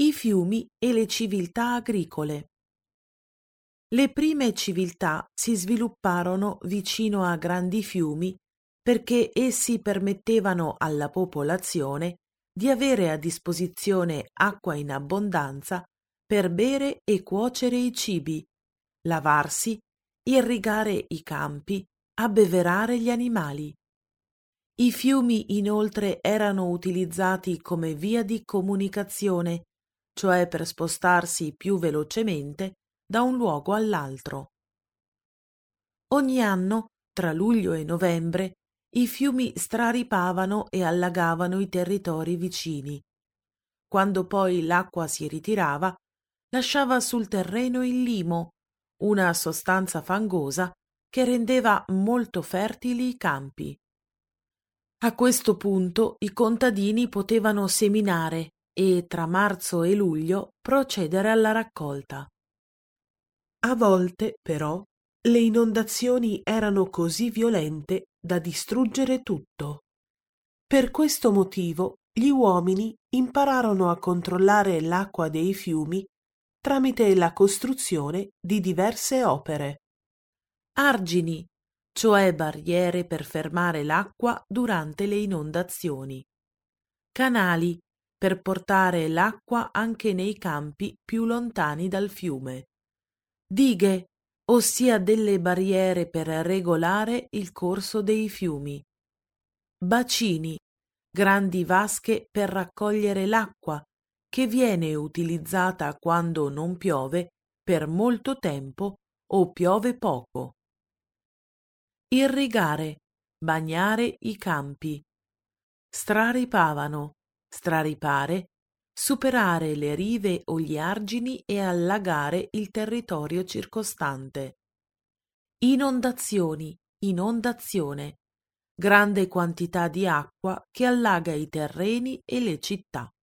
I fiumi e le civiltà agricole. Le prime civiltà si svilupparono vicino a grandi fiumi perché essi permettevano alla popolazione di avere a disposizione acqua in abbondanza per bere e cuocere i cibi, lavarsi, irrigare i campi, abbeverare gli animali. I fiumi inoltre erano utilizzati come via di comunicazione, cioè per spostarsi più velocemente da un luogo all'altro. Ogni anno, tra luglio e novembre, i fiumi straripavano e allagavano i territori vicini. Quando poi l'acqua si ritirava, lasciava sul terreno il limo, una sostanza fangosa che rendeva molto fertili i campi. A questo punto i contadini potevano seminare e tra marzo e luglio procedere alla raccolta. A volte, però, le inondazioni erano così violente da distruggere tutto. Per questo motivo gli uomini impararono a controllare l'acqua dei fiumi tramite la costruzione di diverse opere. Argini, cioè barriere per fermare l'acqua durante le inondazioni. Canali, per portare l'acqua anche nei campi più lontani dal fiume. Dighe, ossia delle barriere per regolare il corso dei fiumi. Bacini, grandi vasche per raccogliere l'acqua, che viene utilizzata quando non piove per molto tempo o piove poco. Irrigare, bagnare i campi. Straripavano, straripare, superare le rive o gli argini e allagare il territorio circostante. Inondazioni, inondazione, grande quantità di acqua che allaga i terreni e le città.